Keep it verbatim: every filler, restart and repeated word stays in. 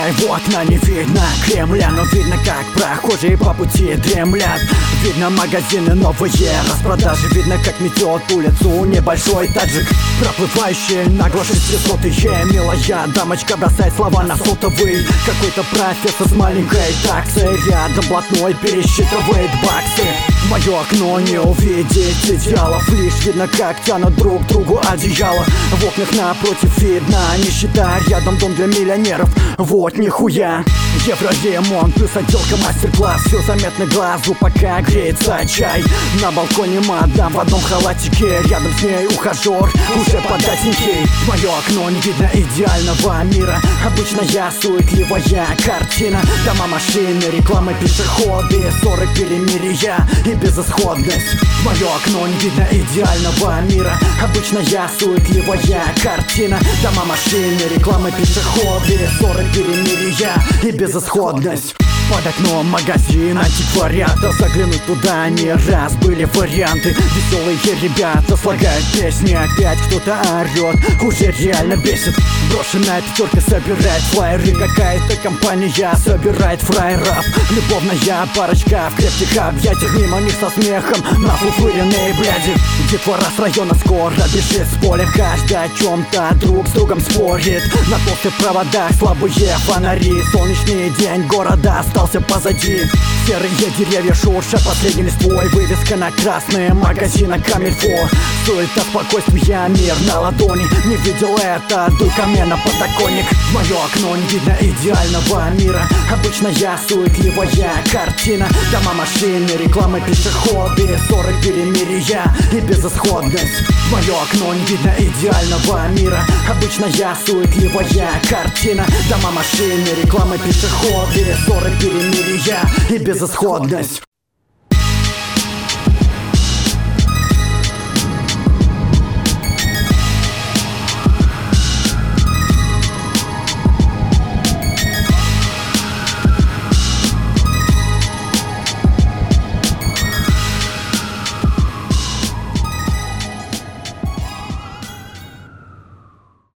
Твоего окна не видно Кремля, но видно, как прохожие по пути дремлят. Видно магазины новые, распродажи. Видно, как метет улицу небольшой таджик, проплывающий нагло шестисотые. Милая дамочка бросает слова на сотовый. Какой-то профессор с маленькой таксой рядом блатной пересчитывает баксы. В мое окно не увидеть идеалов, лишь видно, как тянут друг другу одеяло. В окнах напротив видно нищета, рядом дом для миллионеров. Вот нихуя. Евроремонт плюс отделка мастер-класс. Все заметно глазу, пока греется чай. На балконе мадам в одном халатике, рядом с ней ухажер, уже податенький. В мое окно не видно идеального мира. Обычная суетливая картина. Дома, машины, реклама, пешеходы, ссоры, перемирия и безысходность. В мое окно не видно идеального мира. Обычная суетливая картина. Дома, машины, реклама, пешеходы, ссоры, перемирия и безысходность. Под окном магазин антиквариата. Заглянуть туда не раз были варианты. Веселые ребята слагают песни. Опять кто-то орет, уже реально бесит. Брошенная пятерка собирает флайеры. Какая-то компания собирает фраеров. Любовная парочка в крепких объятиях. Мимо них со смехом нафуфыренные бляди. Детвора с района скоро бежит с поля. Каждый о чем-то друг с другом спорит. На толстых проводах слабые фонари. Солнечный день города остался позади. Серые деревья шуршат последней листвой. Вывеска на красные магазина Камильфо. Суета, спокойствие, мир на ладони. Не видел это, дуй ко мне на подоконник. В мое окно не видно идеального мира. Обычная суетливая картина. Дома, машины, реклама, пешеходы, ссоры, перемирия и безысходность. В мое окно не видно идеального мира. Обычная суетливая картина. Дома, машины, реклама, пешеходы, ссоры, перемирия и безысходность.